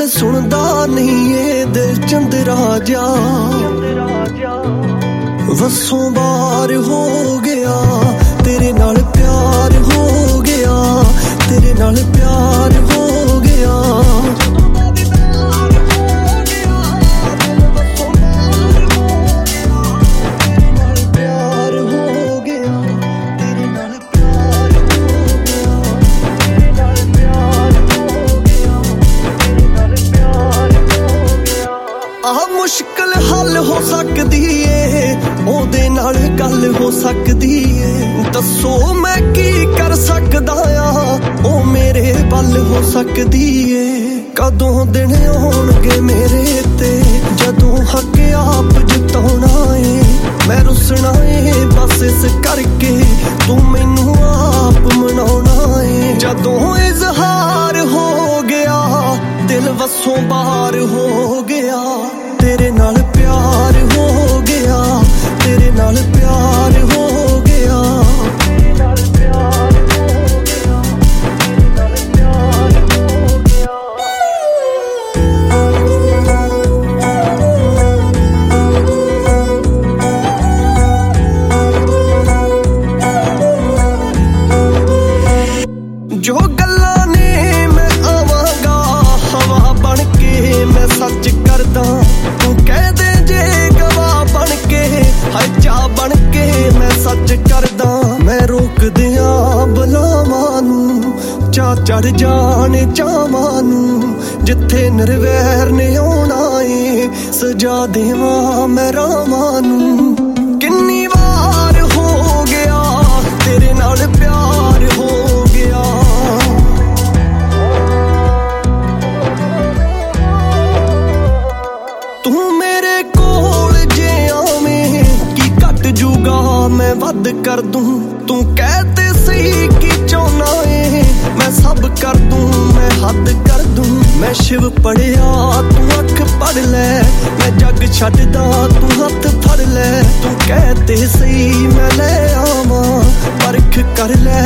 ਗੱਲ ਸੁਣਦਾ ਨਹੀਂ ਏ ਦਿਲ ਚੰਦਰਾ ਜਾ ਵਸੋਂ ਬਾਹਰ ਹੋ ਗਿਆ ਤੇਰੇ ਨਾਲ ਪਿਆਰ ਹੋ ਗਿਆ ਤੇਰੇ ਨਾਲ ਪਿਆਰ ਹੋ ਗਿਆ ਮੁਸ਼ਕਿਲ ਹੱਲ ਹੋ ਸਕਦੀ ਏ ਉਹਦੇ ਨਾਲ ਗੱਲ ਹੋ ਸਕਦੀ ਏ ਦੱਸੋ ਮੈਂ ਕੀ ਕਰ ਸਕਦਾ ਆ ਉਹ ਮੇਰੇ ਵੱਲ ਹੋ ਸਕਦੀ ਏ ਕਦੋਂ ਦਿਨ ਆਉਣਗੇ ਮੇਰੇ ਤੇ ਜਦੋਂ ਹੱਕ ਆਪ ਜਿਤਾਉਣਾ ਏ ਮੈਂ ਰੁੱਸਣਾ ਏ ਬਸ ਇਸ ਕਰਕੇ ਤੂੰ ਮੈਨੂੰ ਆਪ ਮਨਾਉਣਾ ਏ ਜਦੋਂ ਇਜ਼ਹਾਰ ਹੋ ਗਿਆ ਦਿਲ ਵਸੋਂ ਬਾਹਰ ਹੋ ਗਿਆ ਤੇਰੇ ਨਾਲ ਪਿਆਰ ਹੋ ਗਿਆ ਤੇਰੇ ਨਾਲ ਪਿਆਰ ਹੋ ਗਿਆ ਤੇਰੇ ਨਾਲ ਪਿਆਰ ਹੋ ਗਿਆ ਤੇਰੇ ਨਾਲ ਪਿਆਰ ਹੋ ਗਿਆ ਜੋ ਗੱਲਾਂ ਨੇ ਮੈਂ ਆਵਾਂਗਾ ਹਵਾ ਬਣ ਕੇ ਮੈਂ ਸੱਚ ਕਰਦਾ ਤੂੰ ਕਹਿ ਦੇ ਜੇ ਗਵਾਹ ਬਣ ਕੇ ਹਾਏ ਚਾਹ ਬਣ ਕੇ ਮੈਂ ਸੱਚ ਕਰਦਾ ਮੈਂ ਰੋਕਦਿਆਂ ਬਲਾਵਾਂ ਨੂੰ ਚਾਹ ਚੜ ਜਾਣੇ ਚਾਵਾਂ ਨੂੰ ਜਿੱਥੇ ਨਿਰਵੈਰ ਨੇ ਆਉਣਾ ਏ ਸਜਾ ਦੇਵਾਂ ਮੈਂ ਰਾਵਾਂ ਨੂੰ ਕਿੰਨੀ ਵਾਰ ਹੋ ਗਿਆ ਤੇਰੇ ਨਾਲ ਪਿਆਰ ਹੋ ਗਿਆ ਤੂੰ ਮੇਰੇ ਕੋਲ ਜੇ ਆਵੇਂ ਕੀ ਘਟ ਜੂਗਾ ਮੈਂ ਵੱਧ ਕਰ ਦੂੰ ਤੂੰ ਕਹਿ ਤੇ ਸਹੀ ਕੀ ਚਾਹੁੰਦਾ ਏ ਮੈਂ ਸਭ ਕਰ ਦੂੰ ਮੈਂ ਹੱਦ ਕਰ ਦੂੰ ਮੈਂ ਸ਼ਿਵ ਪੜਿਆ ਤੂੰ ਅੱਖ ਪੜ ਲੈ ਮੈਂ ਜੱਗ ਛੱਡਦਾ ਤੂੰ ਹੱਥ ਫੜ ਲੈ ਤੂੰ ਕਹਿ ਤੇ ਸਹੀ ਮੈਂ ਲੈ ਆਵਾਂ ਪਰਖ ਕਰ ਲੈ